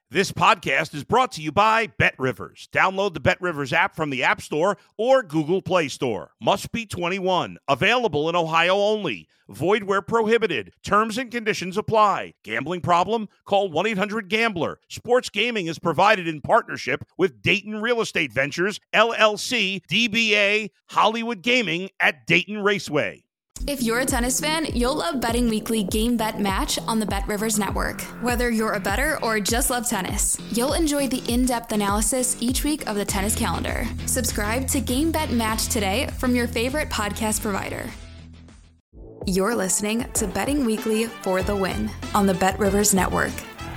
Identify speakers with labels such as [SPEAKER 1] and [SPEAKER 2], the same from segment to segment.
[SPEAKER 1] This podcast is brought to you by BetRivers. Download the BetRivers app from the App Store or Google Play Store. Must be 21. Available in Ohio only. Void where prohibited. Terms and conditions apply. Gambling problem? Call 1-800-GAMBLER. Sports gaming is provided in partnership with Dayton Real Estate Ventures, LLC, DBA, Hollywood Gaming at Dayton Raceway.
[SPEAKER 2] If you're a tennis fan, you'll love Betting Weekly Game Bet Match on the BetRivers Network. Whether you're a bettor or just love tennis, you'll enjoy the in-depth analysis each week of the tennis calendar. Subscribe to Game Bet Match today from your favorite podcast provider. You're listening to Betting Weekly for the Win on the BetRivers Network.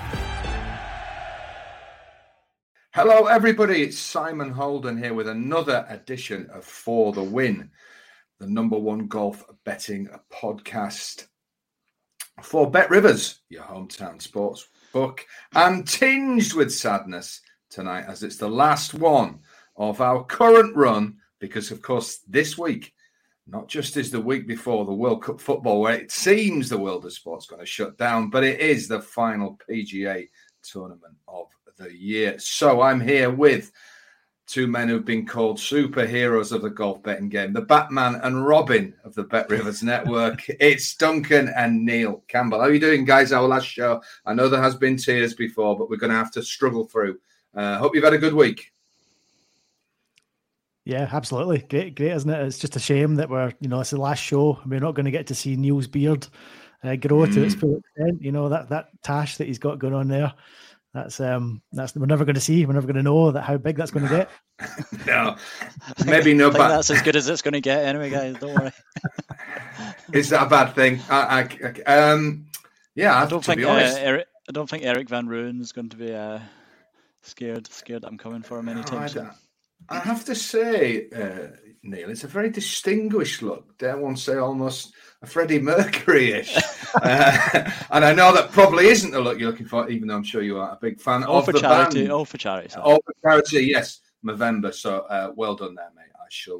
[SPEAKER 3] Hello, everybody. It's Simon Holden here with another edition of For the Win, the number one golf betting podcast for BetRivers, your hometown sports book, and tinged with sadness tonight as it's the last one of our current run because, of course, this week, not just is the week before the World Cup football where it seems the world of sport's going to shut down, but it is the final PGA tournament of the year. So I'm here with two men who've been called superheroes of the golf betting game, the Batman and Robin of the BetRivers Network. It's Duncan and Neil Campbell. How are you doing, guys? Our last show. I know there has been tears before, but we're going to have to struggle through. Hope you've had a good week.
[SPEAKER 4] Yeah, absolutely. Great, isn't it? It's just a shame that it's the last show. We're not going to get to see Neil's beard grow to its full extent. You know, that tash that he's got going on there. That's we're never going to see. We're never going to know how big that's going to get.
[SPEAKER 3] No, maybe no.
[SPEAKER 5] But that's as good as it's going to get anyway, guys. Don't worry.
[SPEAKER 3] Is that a bad thing? Yeah,
[SPEAKER 5] I don't think Eric Van Rooyen is going to be scared that I'm coming for him anytime soon.
[SPEAKER 3] I have to say, Neil, it's a very distinguished look. Dare one say almost a Freddie Mercury-ish. And I know that probably isn't the look you're looking for, even though I'm sure you are a big fan of the band.
[SPEAKER 5] All for charity. Sorry.
[SPEAKER 3] All for charity, yes. Movember. So well done there, mate.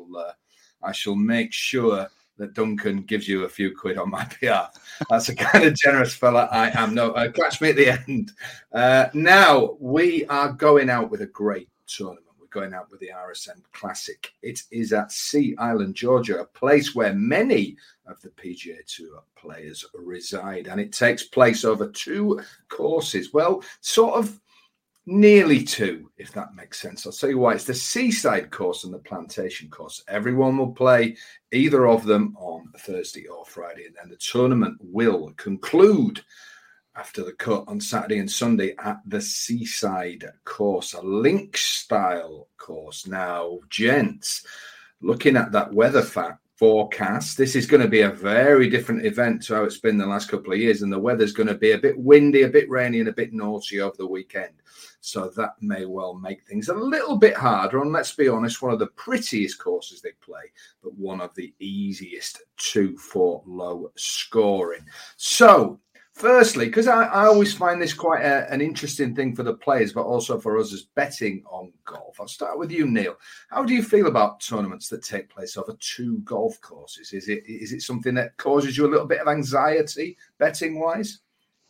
[SPEAKER 3] I shall make sure that Duncan gives you a few quid on my behalf. That's the kind of generous fella I am. No, catch me at the end. Now, we are going out with a great tournament. Going out with the RSM Classic. It is at Sea Island, Georgia, a place where many of the PGA Tour players reside, and it takes place over two courses. Well, sort of nearly two, if that makes sense. I'll tell you why. It's the Seaside course and the Plantation course. Everyone will play either of them on Thursday or Friday, and then the tournament will conclude after the cut on Saturday and Sunday at the Seaside course, a link-style course. Now, gents, looking at that weather forecast, this is going to be a very different event to how it's been the last couple of years, and the weather's going to be a bit windy, a bit rainy, and a bit naughty over the weekend. So that may well make things a little bit harder. And let's be honest, one of the prettiest courses they play, but one of the easiest for low scoring. So, firstly, because I always find this quite an interesting thing for the players, but also for us as betting on golf. I'll start with you, Neil. How do you feel about tournaments that take place over two golf courses? Is it something that causes you a little bit of anxiety betting-wise?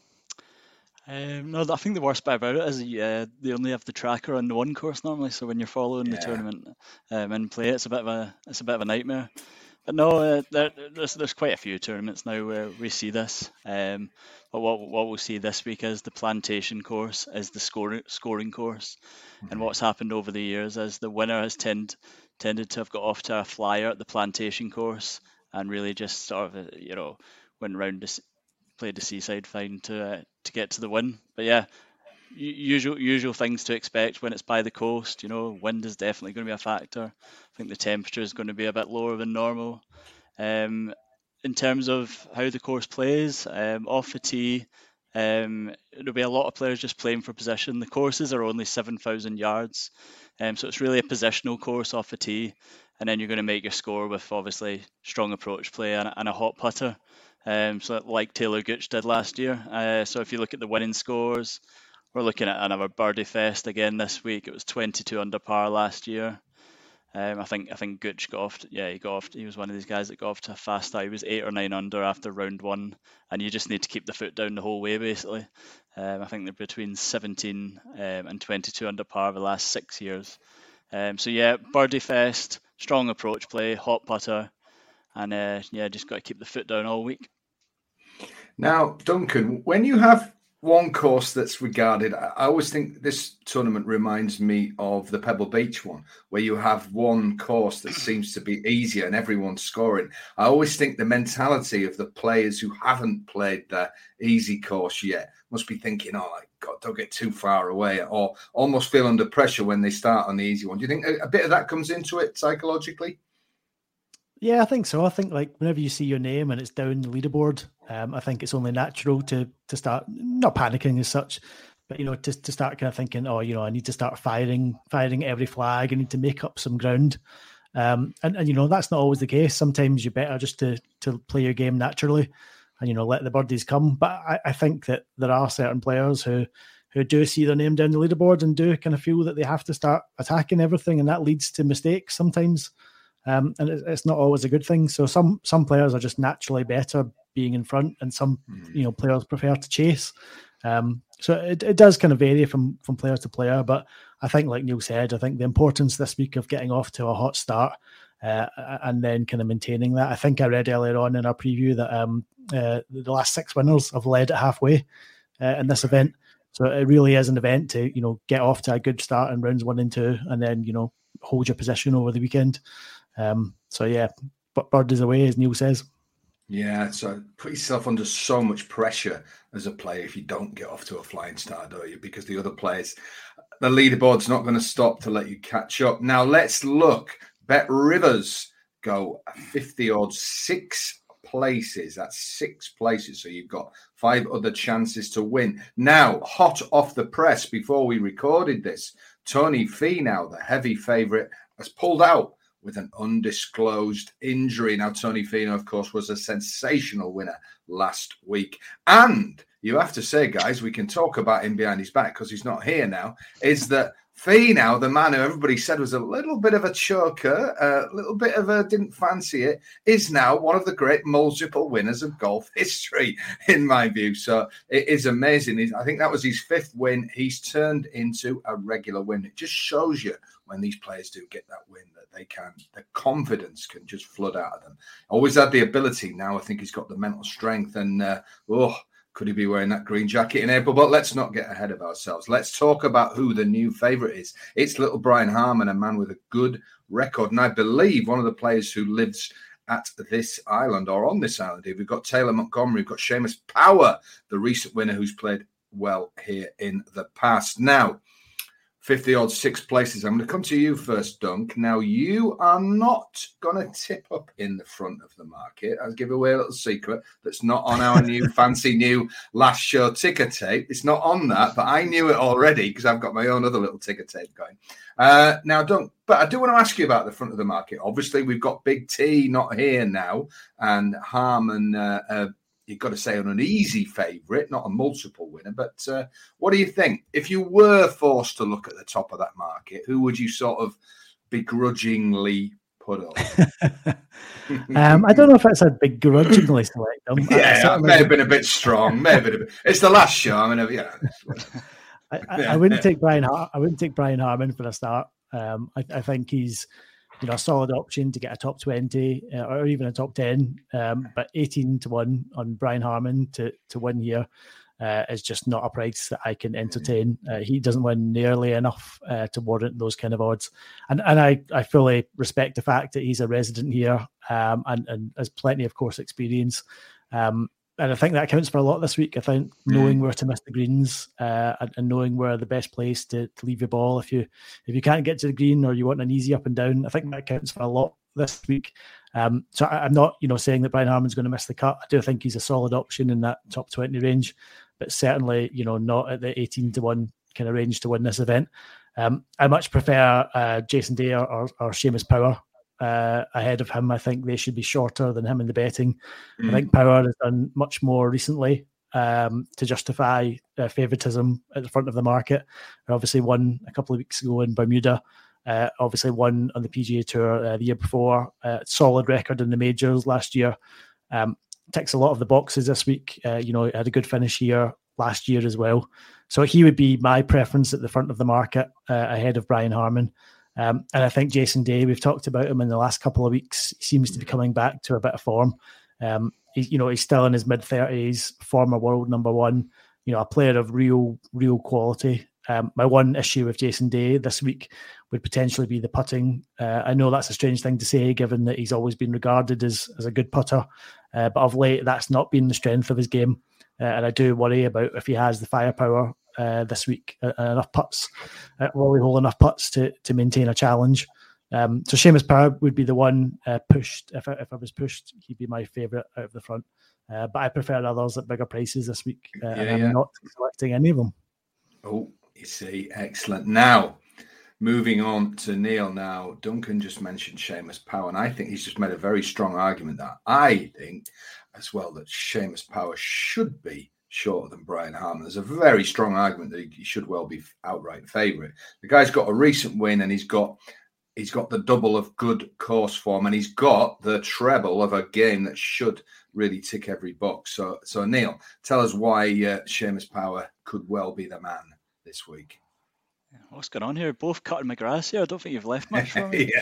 [SPEAKER 5] No, I think the worst bit about it is they only have the tracker on the one course normally. So when you're following the tournament in play, it's a bit of a nightmare. But no, there's quite a few tournaments now where we see this. But what we'll see this week is the Plantation course is the scoring course. And what's happened over the years is the winner has tended to have got off to a flyer at the Plantation course and really just sort of went around played the Seaside fine to get to the win. But yeah, usual things to expect when it's by the coast. Wind is definitely going to be a factor. I think the temperature is going to be a bit lower than normal. In terms of how the course plays, off the tee, there'll be a lot of players just playing for position. The courses are only 7,000 yards, so it's really a positional course off the tee, and then you're going to make your score with obviously strong approach play and a hot putter. So like Taylor Gooch did last year. So if you look at the winning scores, we're looking at another birdie fest again this week. It was 22 under par last year. I think Gooch got off. He got off. He was one of these guys that got off to a fast start. He was 8 or 9 under after round 1, and you just need to keep the foot down the whole way, basically. I think they're between 17 and 22 under par the last 6 years. Birdie fest, strong approach play, hot putter, and just got to keep the foot down all week.
[SPEAKER 3] Now, Duncan, when you have one course that's regarded, I always think this tournament reminds me of the Pebble Beach one, where you have one course that seems to be easier and everyone's scoring. I always think the mentality of the players who haven't played the easy course yet must be thinking, God, don't get too far away, or almost feel under pressure when they start on the easy one. Do you think a bit of that comes into it psychologically?
[SPEAKER 4] Yeah, I think so. I think like whenever you see your name and it's down the leaderboard, I think it's only natural to start not panicking as such, but to start kind of thinking, I need to start firing every flag. I need to make up some ground, and that's not always the case. Sometimes you're better just to play your game naturally, and let the birdies come. But I think that there are certain players who do see their name down the leaderboard and do kind of feel that they have to start attacking everything, and that leads to mistakes sometimes. And it's not always a good thing. So some players are just naturally better being in front, and some players prefer to chase. So it does kind of vary from player to player. But I think, like Neil said, I think the importance this week of getting off to a hot start and then kind of maintaining that. I think I read earlier on in our preview that the last 6 winners have led at halfway in this event. So it really is an event to get off to a good start in rounds 1 and 2, and then hold your position over the weekend. But bird is away, as Neil says.
[SPEAKER 3] Yeah, so put yourself under so much pressure as a player if you don't get off to a flying start, don't you? Because the other players, the leaderboard's not going to stop to let you catch up. Now let's look. Bet Rivers go 50 odds, 6 places. That's 6 places. So you've got 5 other chances to win. Now, hot off the press before we recorded this, Tony Finau, the heavy favourite, has pulled out with an undisclosed injury. Now, Tony Finau, of course, was a sensational winner last week. And you have to say, guys, we can talk about him behind his back because he's not here now, is that Finau, the man who everybody said was a little bit of a choker, a little bit of a didn't fancy it, is now one of the great multiple winners of golf history, in my view. So it is amazing. I think that was his 5th win. He's turned into a regular win. It just shows you when these players do get that win that the confidence can just flood out of them. Always had the ability. Now I think he's got the mental strength, and could he be wearing that green jacket in April? But let's not get ahead of ourselves. Let's talk about who the new favourite is. It's little Brian Harman, a man with a good record. And I believe one of the players who lives at this island or on this island here. We've got Taylor Montgomery, we've got Seamus Power, the recent winner who's played well here in the past. Now, 50 odds, 6 places. I'm going to come to you first, Dunk. Now, you are not going to tip up in the front of the market. I'll give away a little secret that's not on our new fancy new last show ticker tape. It's not on that, but I knew it already because I've got my own other little ticker tape going. Now, Dunk, but I do want to ask you about the front of the market. Obviously, we've got Big T not here now, and Harman, you've got to say, on an easy favourite, not a multiple winner. But what do you think? If you were forced to look at the top of that market, who would you sort of begrudgingly put up?
[SPEAKER 4] I don't know if that's a begrudgingly select them.
[SPEAKER 3] Yeah, it may have been a bit strong. It's the last show.
[SPEAKER 4] I wouldn't take Brian. I wouldn't take Brian Harman for a start. I think he's a solid option to get a top 20 or even a top 10. But 18-1 on Brian Harman to win here is just not a price that I can entertain. He doesn't win nearly enough to warrant those kind of odds. And I fully respect the fact that he's a resident here and has plenty of course experience. And I think that counts for a lot this week. I think knowing where to miss the greens and knowing where the best place to leave your ball if you can't get to the green or you want an easy up and down, I think that counts for a lot this week. So I'm not saying that Brian Harman's going to miss the cut. I do think he's a solid option in that top 20 range, but certainly not at the 18-1 kind of range to win this event. I much prefer Jason Day or Seamus Power ahead of him. I think they should be shorter than him in the betting. I think Power has done much more recently to justify favouritism at the front of the market. He obviously won a couple of weeks ago in Bermuda, Obviously won on the PGA Tour the year before. Solid record in the majors last year. Ticks a lot of the boxes this week. Had a good finish here last year as well. So he would be my preference at the front of the market ahead of Brian Harman. And I think Jason Day, we've talked about him in the last couple of weeks. He seems to be coming back to a bit of form. He's still in his mid-30s, former world number one, a player of real quality. My one issue with Jason Day this week would potentially be the putting. I know that's a strange thing to say, given that he's always been regarded as a good putter. But of late, that's not been the strength of his game. And I do worry about if he has the firepower this week and enough putts, will he hold enough putts to maintain a challenge? So Seamus Power would be the one pushed. If I was pushed, he'd be my favourite out of the front. But I prefer others at bigger prices this week. And I'm not selecting any of them.
[SPEAKER 3] Oh, you see, excellent. Now, moving on to Neil now. Duncan just mentioned Seamus Power, and I think he's just made a very strong argument that I think as well that Seamus Power should be shorter than Brian Harman. There's a very strong argument that he should well be outright favourite. The guy's got a recent win, and he's got the double of good course form, and he's got the treble of a game that should really tick every box. So Neil, tell us why Seamus Power could well be the man this week.
[SPEAKER 5] What's going on here? Both cutting my grass here. I don't think you've left much for me.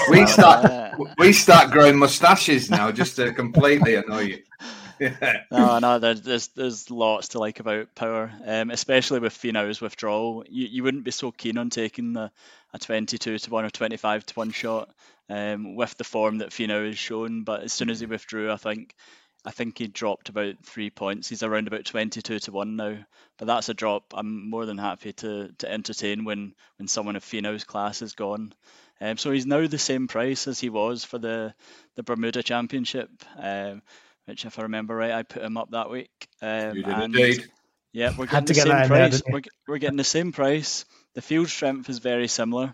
[SPEAKER 3] We start growing moustaches now just to completely annoy you.
[SPEAKER 5] No, there's lots to like about Power, especially with Finau's withdrawal. You wouldn't be so keen on taking a 22-1 or 25-1 shot with the form that Finau has shown. But as soon as he withdrew, I think he dropped about 3 points. He's around about 22-1 now, but that's a drop I'm more than happy to entertain when someone of Finau's class is gone. So he's now the same price as he was for the Bermuda Championship, which, if I remember right, I put him up that week.
[SPEAKER 3] You did indeed.
[SPEAKER 5] Yeah, we're getting the same price. We're getting the same price. The field strength is very similar.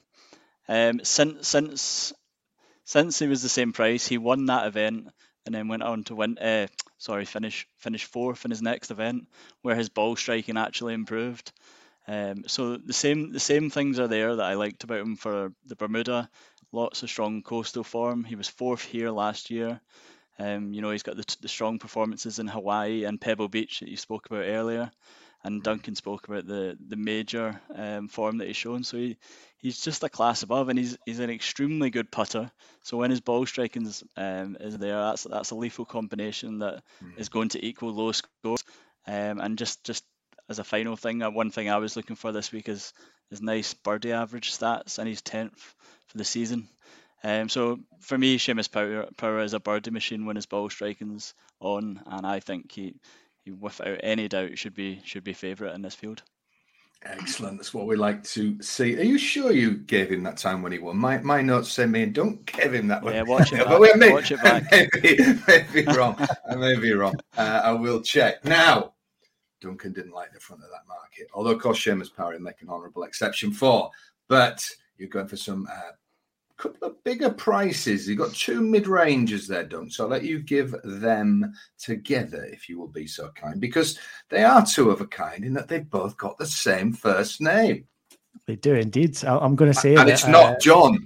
[SPEAKER 5] Since he was the same price, he won that event and then went on to finish fourth in his next event, where his ball striking actually improved. So the same things are there that I liked about him for the Bermuda. Lots of strong coastal form. He was fourth here last year. He's got the strong performances in Hawaii and Pebble Beach that you spoke about earlier, and Duncan spoke about the major form that he's shown. So he's just a class above, and he's an extremely good putter. So when his ball striking is there, that's a lethal combination that is going to equal low scores. And just as a final thing, one thing I was looking for this week is nice birdie average stats, and he's 10th for the season. So for me, Seamus Power is a birdie machine when his ball striking's on, and I think he without any doubt should be favourite in this field.
[SPEAKER 3] Excellent. That's what we like to see. Are you sure you gave him that time when he won? My notes say me and don't give him that.
[SPEAKER 5] Yeah, watch it back. Watch it back.
[SPEAKER 3] I may be wrong. I may be wrong. I will check. Now, Duncan didn't like the front of that market, although, of course, Seamus Power he'll make an honourable exception for. But you're going for some couple of bigger prices. You've got two mid-rangers there, Dunk. So I'll let you give them together, if you will be so kind, because they are two of a kind in that they've both got the same first name.
[SPEAKER 4] They do indeed. I'm going to say
[SPEAKER 3] and it's not John.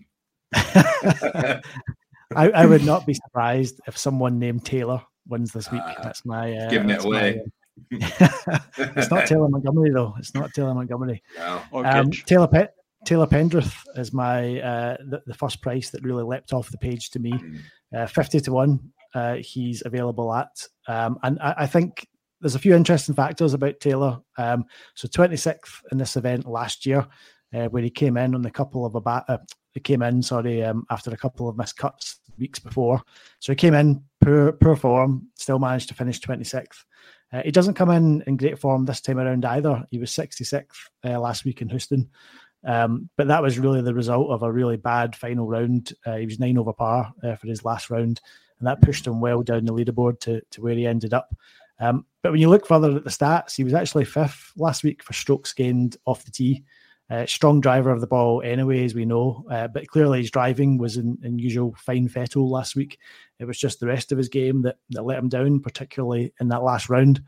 [SPEAKER 4] I would not be surprised if someone named Taylor wins this week. That's my
[SPEAKER 3] giving it away.
[SPEAKER 4] It's not Taylor Montgomery, though. It's not Taylor Montgomery.
[SPEAKER 3] No.
[SPEAKER 4] Taylor Pendrith is my the first price that really leapt off the page to me. 50-1 he's available at. And I think there's a few interesting factors about Taylor. So 26th in this event last year, where he came in on a couple of after a couple of missed cuts weeks before. So he came in poor form, still managed to finish 26th. He doesn't come in great form this time around either. He was 66th last week in Houston. But that was really the result of a really bad final round. He was 9 over par for his last round, and that pushed him well down the leaderboard to where he ended up. But when you look further at the stats, he was actually 5th last week for strokes gained off the tee. Strong driver of the ball anyway, as we know, but clearly his driving was in usual fine fettle last week. It was just the rest of his game that let him down, particularly in that last round.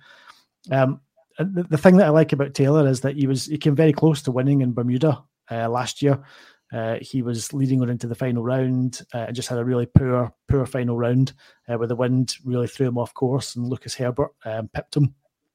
[SPEAKER 4] The thing that I like about Taylor is that he came very close to winning in Bermuda last year. He was leading on into the final round and just had a really poor final round where the wind really threw him off course, and Lucas Herbert pipped him.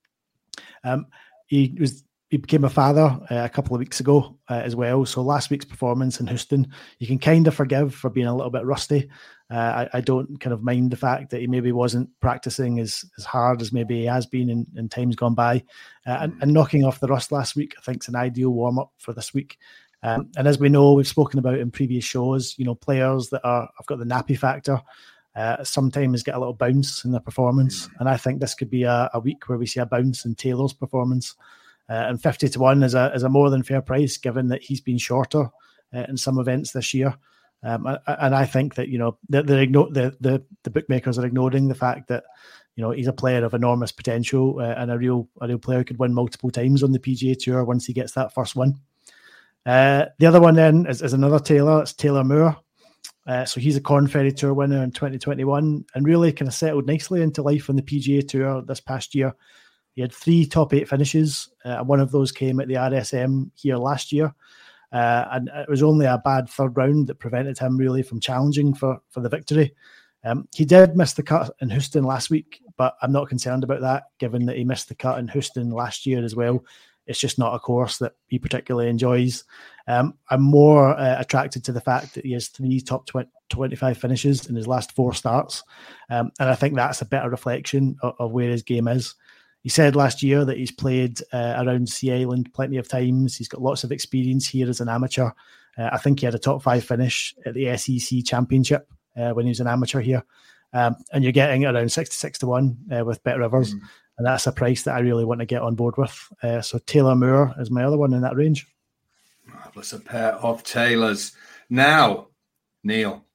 [SPEAKER 4] He became a father a couple of weeks ago as well. So last week's performance in Houston, you can kind of forgive for being a little bit rusty. I don't kind of mind the fact that he maybe wasn't practicing as hard as maybe he has been in times gone by. And knocking off the rust last week, I think, is an ideal warm-up for this week. And as we know, we've spoken about in previous shows, players that have got the nappy factor sometimes get a little bounce in their performance. And I think this could be a week where we see a bounce in Taylor's performance. And 50-1 is a more than fair price, given that he's been shorter in some events this year. And I think that the bookmakers are ignoring the fact that he's a player of enormous potential and a real player who could win multiple times on the PGA Tour once he gets that first win. The other one then is another Taylor. It's Taylor Moore. So he's a Corn Ferry Tour winner in 2021 and really kind of settled nicely into life on the PGA Tour this past year. He had 3 top 8 finishes. One of those came at the RSM here last year. And it was only a bad third round that prevented him really from challenging for the victory. He did miss the cut in Houston last week, but I'm not concerned about that, given that he missed the cut in Houston last year as well. It's just not a course that he particularly enjoys. I'm more attracted to the fact that he has 3 top 25 finishes in his last 4 starts. And I think that's a better reflection of where his game is. He said last year that he's played around Sea Island plenty of times. He's got lots of experience here as an amateur. I think he had a top 5 finish at the SEC Championship when he was an amateur here. And you're getting around 66-1 with Bet Rivers. And that's a price that I really want to get on board with. So Taylor Moore is my other one in that range.
[SPEAKER 3] Marvellous, a pair of Taylors. Now, Neil,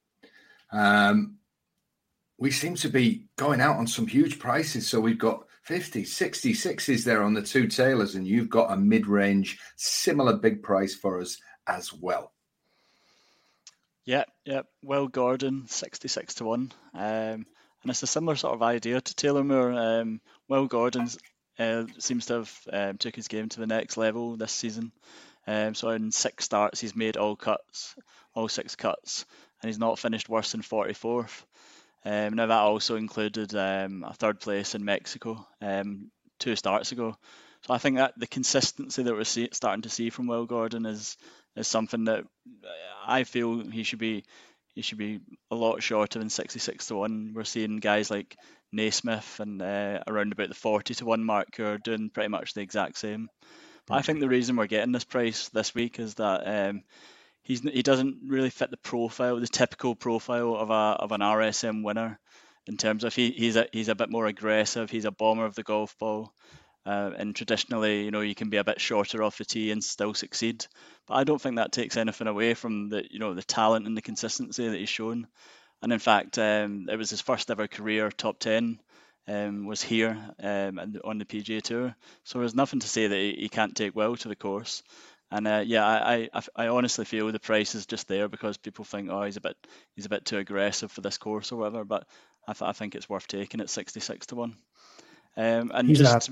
[SPEAKER 3] we seem to be going out on some huge prices. So we've got 50, 60, 60s there on the 2 Taylors, and you've got a mid-range, similar big price for us as well.
[SPEAKER 5] Yeah. Will Gordon, 66-1. And it's a similar sort of idea to Taylor Moore. Will Gordon seems to have took his game to the next level this season. So in 6 starts, he's made all 6 cuts, and he's not finished worse than 44th. Now that also included a 3rd place in Mexico 2 starts ago. So I think that the consistency that we're starting to see from Will Gordon is something that I feel he should be a lot shorter than 66-1. We're seeing guys like Naismith and around about the 40-1 mark who are doing pretty much the exact same. But I think the reason we're getting this price this week is that he doesn't really fit the typical profile of an RSM winner, in terms of he's a bit more aggressive. He's a bomber of the golf ball. And traditionally, you can be a bit shorter off the tee and still succeed. But I don't think that takes anything away from the talent and the consistency that he's shown. And in fact, it was his first ever career top 10 was here on the PGA Tour. So there's nothing to say that he can't take well to the course. And I honestly feel the price is just there because people think, he's a bit too aggressive for this course or whatever. But I think it's worth taking at 66-1. And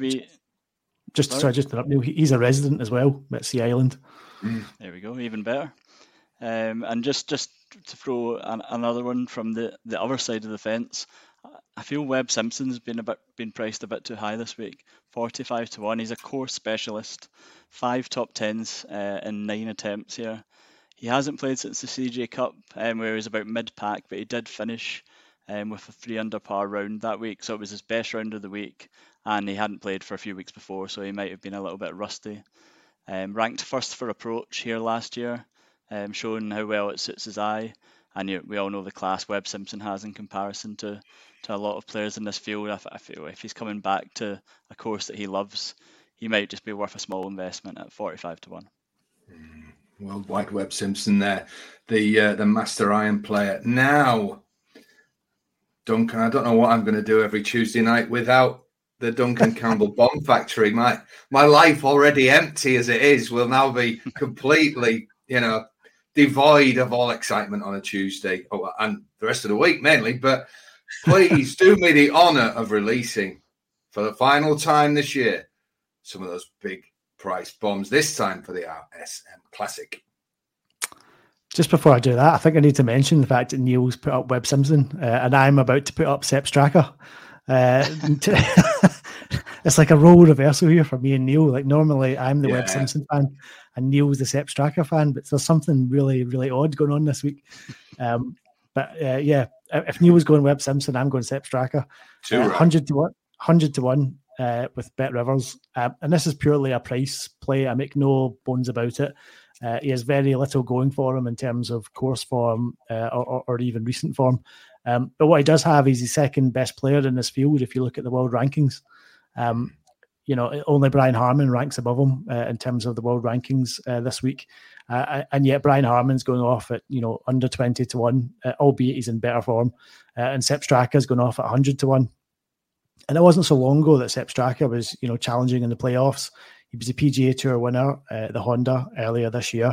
[SPEAKER 4] he's a resident as well at Sea Island.
[SPEAKER 5] There we go, even better. And just to throw another one from the other side of the fence, I feel Webb Simpson's been priced a bit too high this week. 45-1. He's a course specialist. 5 top 10s in 9 attempts here. He hasn't played since the CJ Cup, where he was about mid-pack, but he did finish with a 3 under par round that week, so it was his best round of the week, and he hadn't played for a few weeks before, so he might have been a little bit rusty. Ranked first for approach here last year, showing how well it suits his eye, and we all know the class Webb Simpson has in comparison to a lot of players in this field. I feel if he's coming back to a course that he loves, he might just be worth a small investment at 45-1.
[SPEAKER 3] Worldwide Webb Simpson there, the master iron player. Now, Duncan, I don't know what I'm going to do every Tuesday night without the Duncan Campbell Bomb Factory. My life, already empty as it is, will now be completely, devoid of all excitement on a Tuesday and the rest of the week mainly. But please do me the honor of releasing, for the final time this year, some of those big price bombs, this time for the RSM Classic.
[SPEAKER 4] Just before I do that, I think I need to mention the fact that Neil's put up Webb Simpson, and I'm about to put up Sepp Straka. It's like a role reversal here for me and Neil. Like normally I'm the Webb Simpson fan and Neil's the Sepp Straka fan, but there's something really, really odd going on this week. If Neil was going Webb Simpson, I'm going Sepp Straka. 100 to 1 with Bet Rivers. And this is purely a price play. I make no bones about it. He has very little going for him in terms of course form or even recent form. But what he does have is the second best player in this field if you look at the world rankings. Only Brian Harman ranks above him in terms of the world rankings this week. And yet Brian Harman's going off at, under 20 to 1, albeit he's in better form. And Sepp Straka's going off at 100 to 1. And it wasn't so long ago that Sepp Straka was, challenging in the playoffs. He was a PGA Tour winner, the Honda, earlier this year.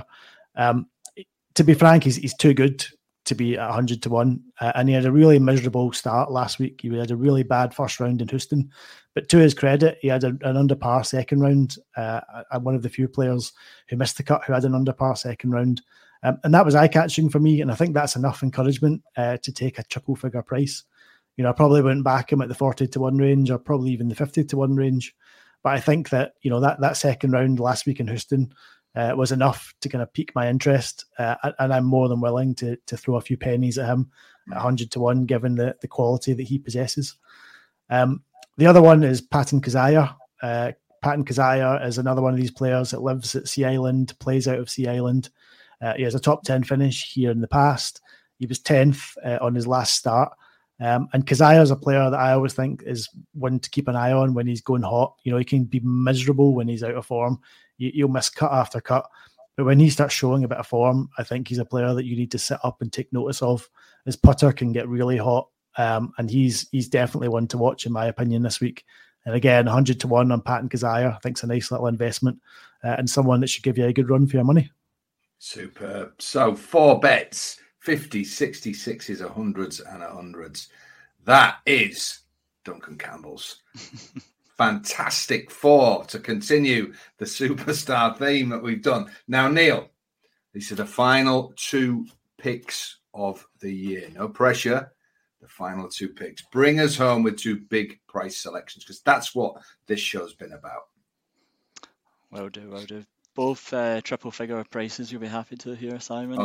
[SPEAKER 4] To be frank, he's too good to be at 100 to 1. And he had a really miserable start last week. He had a really bad first round in Houston. But to his credit, he had an under par second round. One of the few players who missed the cut who had an under par second round. And that was eye-catching for me. And I think that's enough encouragement to take a triple figure price. I probably wouldn't back him at the 40 to 1 range or probably even the 50 to 1 range. But I think that, that second round last week in Houston was enough to kind of pique my interest. And I'm more than willing to throw a few pennies at him at 100 to 1, given the quality that he possesses. The other one is Patton Kizzire. Patton Kizzire is another one of these players that lives at Sea Island, plays out of Sea Island. He has a top 10 finish here in the past. He was 10th on his last start. And Kizzire is a player that I always think is one to keep an eye on when he's going hot. He can be miserable when he's out of form. He'll miss cut after cut. But when he starts showing a bit of form, I think he's a player that you need to sit up and take notice of. His putter can get really hot. And he's definitely one to watch, in my opinion, this week. And again, 100 to 1 on Patton Kizzire, I think it's a nice little investment and someone that should give you a good run for your money.
[SPEAKER 3] Superb. So 4 bets. 50s, 60s, 60s, 100s, and 100s. That is Duncan Campbell's fantastic 4 to continue the superstar theme that we've done. Now, Neil, these are the final 2 picks of the year. No pressure. The final 2 picks. Bring us home with 2 big price selections, because that's what this show's been about.
[SPEAKER 5] Will do. Both triple figure prices you'll be happy to hear, Simon.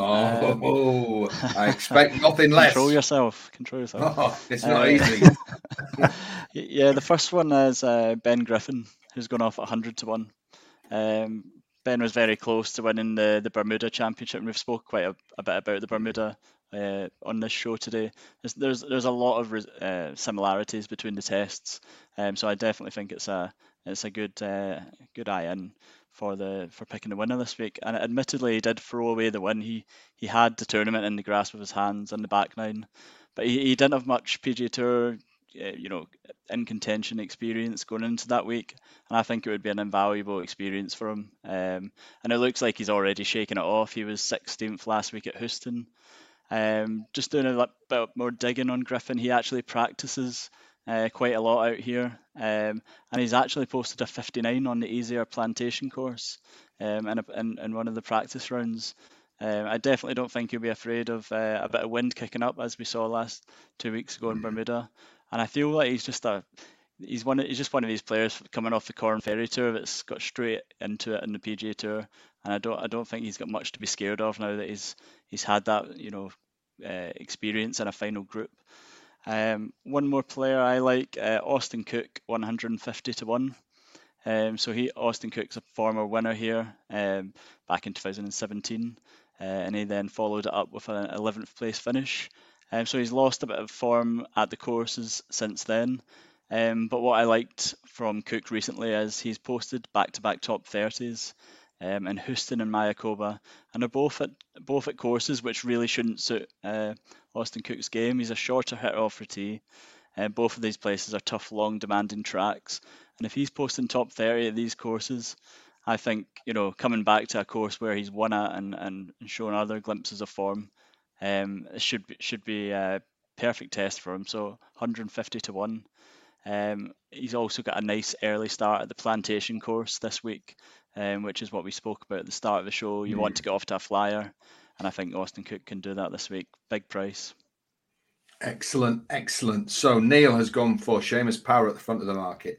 [SPEAKER 3] I expect nothing less.
[SPEAKER 5] Control yourself.
[SPEAKER 3] It's not easy.
[SPEAKER 5] Yeah, the first one is Ben Griffin, who's gone off at 100 to 1. Ben was very close to winning the Bermuda Championship, and we've spoke quite a bit about the Bermuda on this show today. There's a lot of similarities between the tests, so I definitely think it's a good eye in for picking the winner this week. And admittedly, he did throw away the win. He had the tournament in the grasp of his hands on the back nine, but he didn't have much PGA Tour, in contention experience going into that week, and I think it would be an invaluable experience for him. And it looks like he's already shaking it off. He was 16th last week at Houston. Just doing a bit more digging on Griffin, he actually practices quite a lot out here, and he's actually posted a 59 on the easier Plantation course in one of the practice rounds. I definitely don't think he'll be afraid of a bit of wind kicking up, as we saw last 2 weeks ago in Bermuda. And I feel like he's just one of these players coming off the Corn Ferry Tour that's got straight into it in the PGA Tour, and I don't think he's got much to be scared of now that he's had that experience in a final group. One more player I like, Austin Cook, 150 to 1. Austin Cook's a former winner here back in 2017, and he then followed it up with an 11th place finish. So he's lost a bit of form at the courses since then. But what I liked from Cook recently is he's posted back-to-back top 30s in Houston and Mayakoba, and they're both at courses which really shouldn't suit Austin Cook's game. He's a shorter hitter off the tee. Both of these places are tough, long, demanding tracks, and if he's posting top 30 at these courses, I think coming back to a course where he's won at and showing other glimpses of form, it should be a perfect test for him. So 150 to 1. He's also got a nice early start at the Plantation course this week, which is what we spoke about at the start of the show. You want to get off to a flyer, and I think Austin Cook can do that this week. Big price.
[SPEAKER 3] Excellent. So Neil has gone for Seamus Power at the front of the market,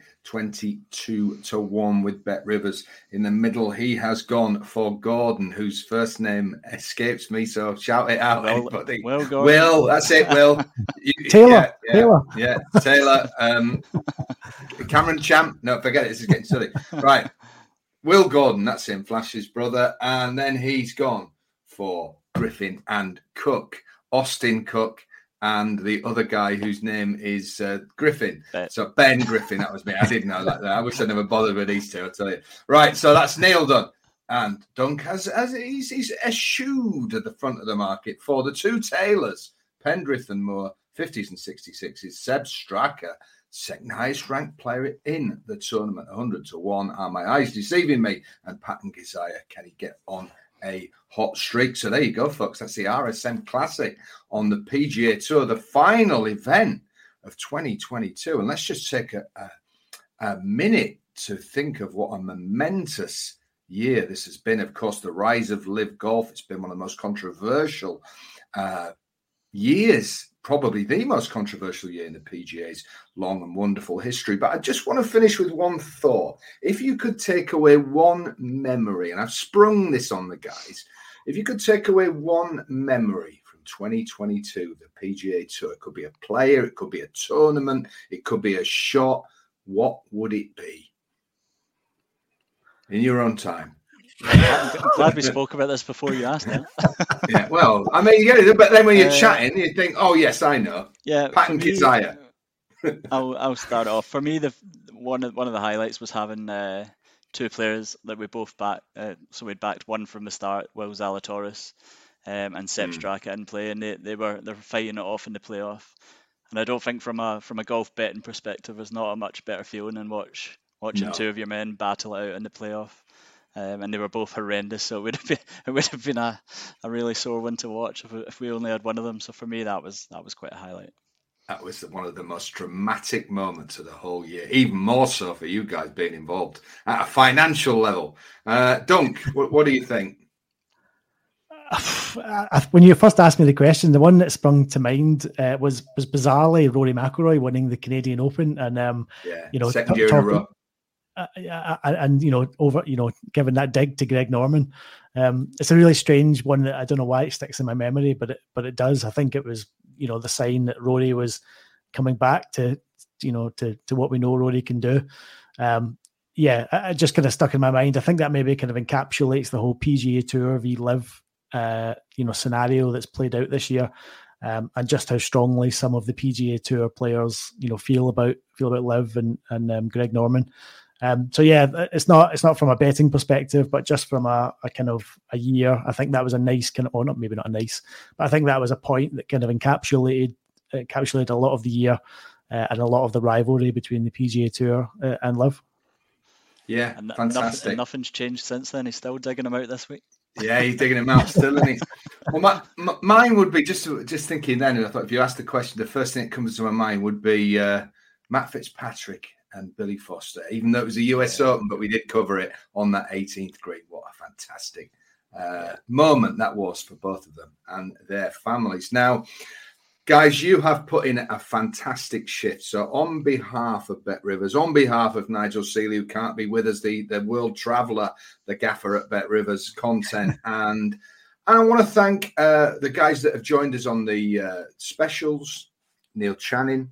[SPEAKER 3] 22-1 with Bet Rivers. In the middle, he has gone for Gordon, whose first name escapes me, so shout it out, everybody. Will, that's it, Will.
[SPEAKER 4] Taylor.
[SPEAKER 3] Yeah, Taylor. Cameron Champ. No, forget it. This is getting silly. Right. Will Gordon, that's him, Flash's brother. And then he's gone for Griffin and Cook, Austin Cook, and the other guy whose name is Griffin. So Ben Griffin, that was me. I didn't know that. I wish I never bothered with these two, I'll tell you. Right, so that's Neil done. And Dunk he's eschewed at the front of the market for the two Taylors, Pendrith and Moore, 50s and 66s. Seb Straka, second highest ranked player in the tournament, 100-1. Are my eyes deceiving me? And Patton Keziah, can he get on a hot streak? So there you go, folks. That's the RSM Classic on the PGA Tour, the final event of 2022. And let's just take a minute to think of what a momentous year this has been. Of course, the rise of Live Golf. It's been one of the most controversial years, probably the most controversial year in the PGA's long and wonderful history. But I just want to finish with one thought. If you could take away one memory, and I've sprung this on the guys, if you could take away one memory from 2022, the PGA Tour, it could be a player, it could be a tournament, it could be a shot, what would it be? In your own time.
[SPEAKER 5] I'm glad we spoke about this before you asked it.
[SPEAKER 3] Yeah, well, I mean, yeah, but then when you're chatting, you think, "Oh, yes, I know."
[SPEAKER 5] Yeah,
[SPEAKER 3] Patton Keziah.
[SPEAKER 5] I'll start off. For me, one of the highlights was having two players that we both backed. So we'd backed one from the start, Will Zalatoris, and Seb Straka in play, and they were fighting it off in the playoff. And I don't think from a golf betting perspective, there's not a much better feeling than watching two of your men battle it out in the playoff. And they were both horrendous, so it would have been a really sore one to watch if we only had one of them. So for me, that was quite a highlight.
[SPEAKER 3] That was one of the most dramatic moments of the whole year, even more so for you guys being involved at a financial level. Dunk, what do you think?
[SPEAKER 4] When you first asked me the question, the one that sprung to mind was bizarrely Rory McIlroy winning the Canadian Open, and
[SPEAKER 3] second year in a row.
[SPEAKER 4] And given that dig to Greg Norman, it's a really strange one that I don't know why it sticks in my memory, but it does. I think it was the sign that Rory was coming back to what we know Rory can do. It just kind of stuck in my mind. I think that maybe kind of encapsulates the whole PGA Tour v Live scenario that's played out this year, and just how strongly some of the PGA Tour players feel about Live and Greg Norman. It's not from a betting perspective, but just from a kind of a year. I think that was a nice kind of, maybe not a nice, but I think that was a point that kind of encapsulated a lot of the year and a lot of the rivalry between the PGA Tour and Live.
[SPEAKER 3] Yeah, and fantastic.
[SPEAKER 5] Nothing's changed since then. He's still digging them out this week.
[SPEAKER 3] Yeah, he's digging them out still, isn't he? Well, mine would be just thinking then, and I thought if you asked the question, the first thing that comes to my mind would be Matt Fitzpatrick and Billy Foster, even though it was a US Open, but we did cover it on that 18th green. What a fantastic moment that was for both of them and their families. Now, guys, you have put in a fantastic shift. So on behalf of Bet Rivers, on behalf of Nigel Seeley, who can't be with us, the world traveller, the gaffer at Bet Rivers content, and I want to thank the guys that have joined us on the specials, Neil Channing,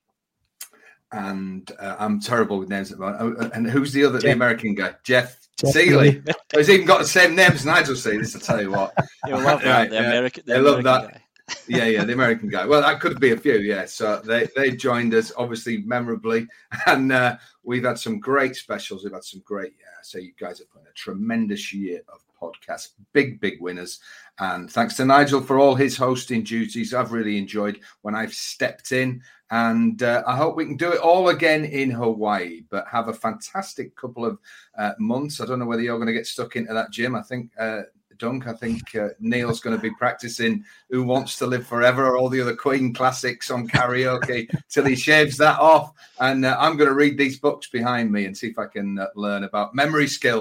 [SPEAKER 3] and I'm terrible with names at the moment. And who's the other, the American guy? Jeff Seeley. He's even got the same name as Nigel Seeley. This, I tell you what.
[SPEAKER 5] You'll love that. The American
[SPEAKER 3] that.
[SPEAKER 5] Guy.
[SPEAKER 3] Yeah, the American guy. Well, that could be a few, yeah. So they joined us, obviously, memorably. And we've had some great specials. We've had some great, so you guys have put in a tremendous year of podcasts. Big winners. And thanks to Nigel for all his hosting duties. I've really enjoyed when I've stepped in. And I hope we can do it all again in Hawaii, but have a fantastic couple of months. I don't know whether you're going to get stuck into that, Jim. I think, Dunk, Neil's going to be practicing Who Wants to Live Forever or all the other Queen classics on karaoke till he shaves that off. And I'm going to read these books behind me and see if I can learn about memory skills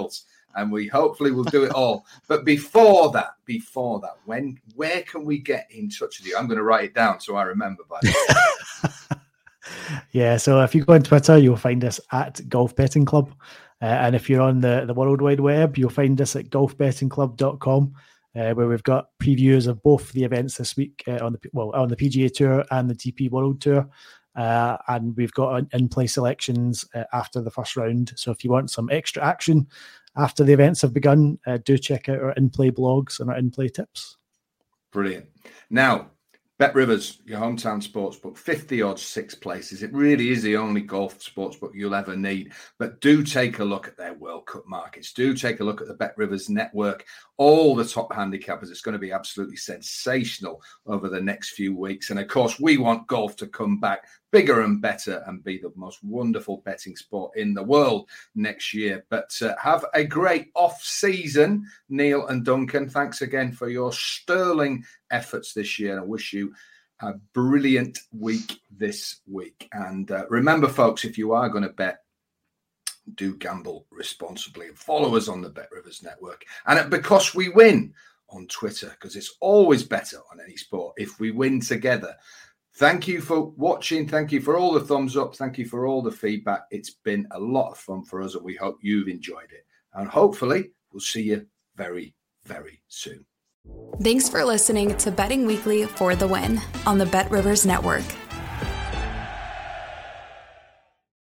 [SPEAKER 3] and we hopefully will do it all. But before that, where can we get in touch with you? I'm going to write it down so I remember. By the way.
[SPEAKER 4] Yeah, so if you go on Twitter, you'll find us at Golf Betting Club. And if you're on the World Wide Web, you'll find us at golfbettingclub.com, where we've got previews of both the events this week on the PGA Tour and the DP World Tour. And we've got in-play selections after the first round. So if you want some extra action after the events have begun, do check out our in-play blogs and our in-play tips.
[SPEAKER 3] Brilliant. Now, Bet Rivers, your hometown sportsbook, 50 odds, 6 places. It really is the only golf sportsbook you'll ever need. But do take a look at their World Cup markets. Do take a look at the Bet Rivers network, all the top handicappers. It's going to be absolutely sensational over the next few weeks. And of course, we want golf to come back bigger and better and be the most wonderful betting sport in the world next year. But have a great off season, Neil and Duncan. Thanks again for your sterling efforts this year. I wish you a brilliant week this week. And remember, folks, if you are going to bet, do gamble responsibly. And follow us on the Bet Rivers Network. And at Because We Win on Twitter, because it's always better on any sport if we win together. Thank you for watching. Thank you for all the thumbs up. Thank you for all the feedback. It's been a lot of fun for us, and we hope you've enjoyed it. And hopefully, we'll see you very, very soon.
[SPEAKER 2] Thanks for listening to Betting Weekly for the Win on the Bet Rivers Network.